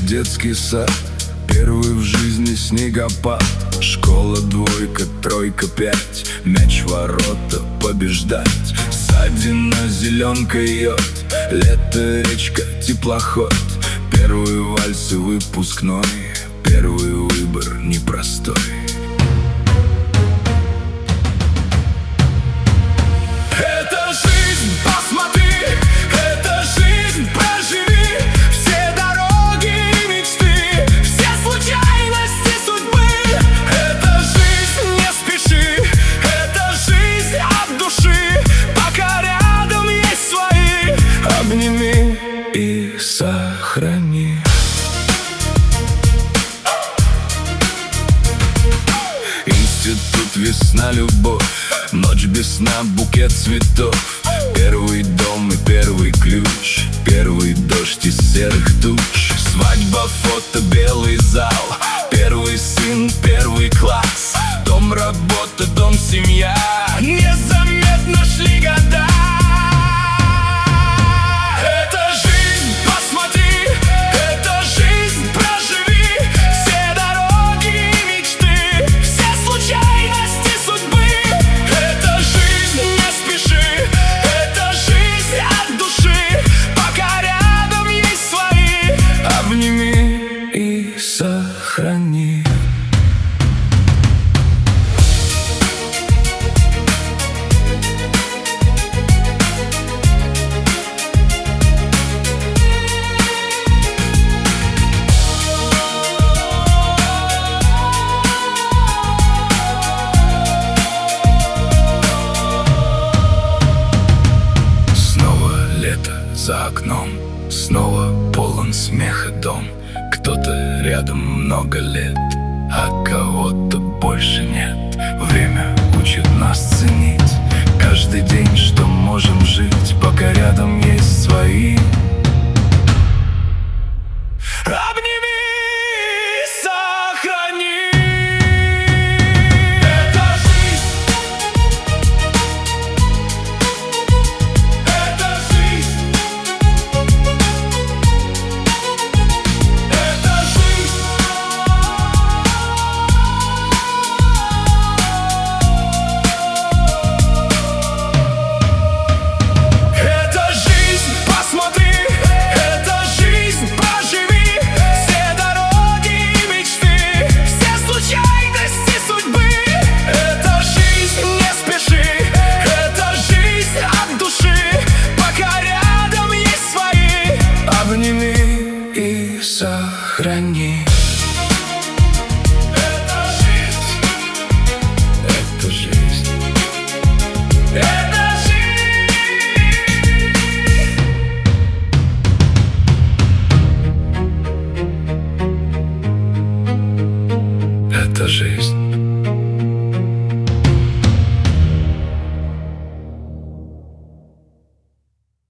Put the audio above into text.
детский сад, первый в жизни снегопад. Школа двойка, тройка, пять, мяч в ворота побеждать. Ссадина, зеленка, йод, лето, речка, теплоход. Первый вальс и выпускной, первый выбор непростой. Это жизнь, посмотри, это жизнь, проживи. Все дороги и мечты, все случайности судьбы. Это жизнь, не спеши, это жизнь от души. Пока рядом есть свои, обними и сохрани. Институт, весна, любовь, ночь без сна, букет цветов. Первый дом и первый ключ, первый дождь из серых туч. Свадьба, фото, белый зал, первый сын, первый класс. Дом, работа, дом, семья, незаметно шли года. Это жизнь, посмотри, это жизнь, проживи. Все дороги и мечты, все случайности судьбы. Это жизнь, не спеши, это жизнь от души. Пока рядом есть свои, обними и сохрани. За окном снова полон смеха дом. Кто-то рядом много лет, а кого-то больше нет. Время учит нас ценить каждый день, что можем жить, пока рядом есть свои. Обними и сохрани. Это жизнь, это жизнь. Сохрани. Это жизнь, это жизнь, это жизнь. Это жизнь.